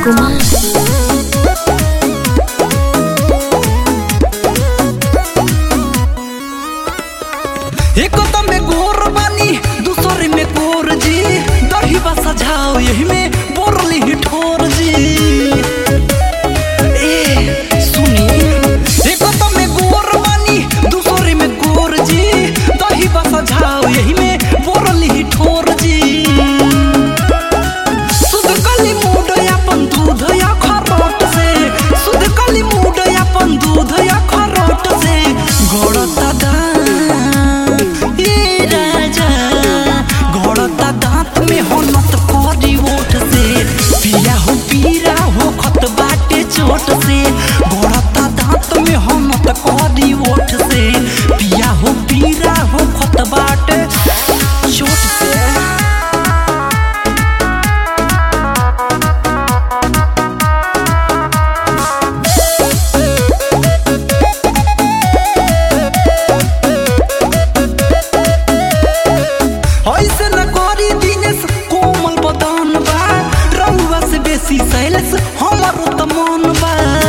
कुमार। एक तो में गोर बानी दूसरे में गोर जी, दही बसा जाओ यही में बोरली ही ठोर जी। ए सुनी, एक तो में गोर बानी दूसरे में गोर जी, दही बसा जाओ यही में बोरली ही ठोर जी। सुध कली मूड अपन दूध या खरोट से, सुध कली मूड अपन दूध या खरोट से, गोड़ता दांत में हो नत करी ओठ से, पिया हो पीरा हो खत बाटे चोट से, गोड़ता दांत में हो नत करी ओठ से, पिया हो पीरा हो खत बाटे चोट से। ऐसे न करी दिनेश कोमल बदन बा, रउआ से बेसी सैलेस हमरो त मन बा।